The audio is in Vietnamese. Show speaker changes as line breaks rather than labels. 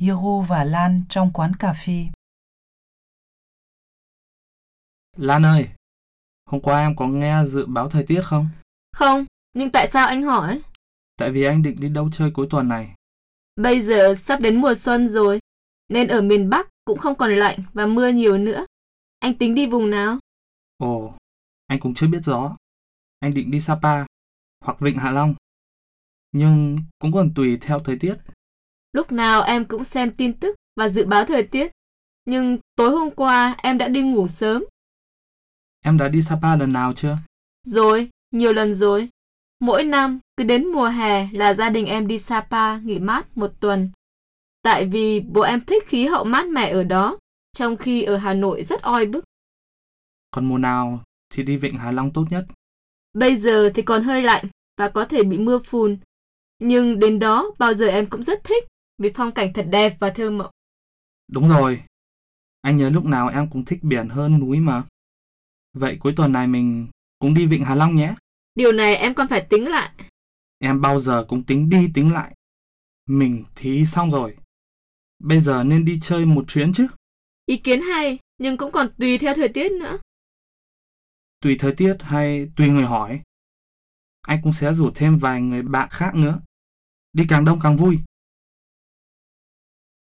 Hiro và Lan trong quán cà phê.
Lan ơi, hôm qua em có nghe dự báo thời tiết không?
Không, nhưng tại sao anh hỏi?
Tại vì anh định đi đâu chơi cuối tuần này.
Bây giờ sắp đến mùa xuân rồi, nên ở miền Bắc cũng không còn lạnh và mưa nhiều nữa. Anh tính đi vùng nào?
Ồ, anh cũng chưa biết rõ. Anh định đi Sapa hoặc Vịnh Hạ Long. Nhưng cũng còn tùy theo thời tiết.
Lúc nào em cũng xem tin tức và dự báo thời tiết. Nhưng tối hôm qua em đã đi ngủ sớm.
Em đã đi Sapa lần nào chưa?
Rồi, nhiều lần rồi. Mỗi năm, cứ đến mùa hè là gia đình em đi Sapa nghỉ mát một tuần. Tại vì bố em thích khí hậu mát mẻ ở đó, trong khi ở Hà Nội rất oi bức.
Còn mùa nào thì đi Vịnh Hạ Long tốt nhất?
Bây giờ thì còn hơi lạnh và có thể bị mưa phùn. Nhưng đến đó bao giờ em cũng rất thích vì phong cảnh thật đẹp và thơ mộng.
Đúng rồi, anh nhớ lúc nào em cũng thích biển hơn núi mà. Vậy cuối tuần này mình cũng đi Vịnh Hạ Long nhé.
Điều này em còn phải tính lại.
Em bao giờ cũng tính đi tính lại. Mình thì xong rồi. Bây giờ nên đi chơi một chuyến chứ.
Ý kiến hay, nhưng cũng còn tùy theo thời tiết nữa.
Tùy thời tiết hay tùy người hỏi. Anh cũng sẽ rủ thêm vài người bạn khác nữa. Đi càng đông càng vui.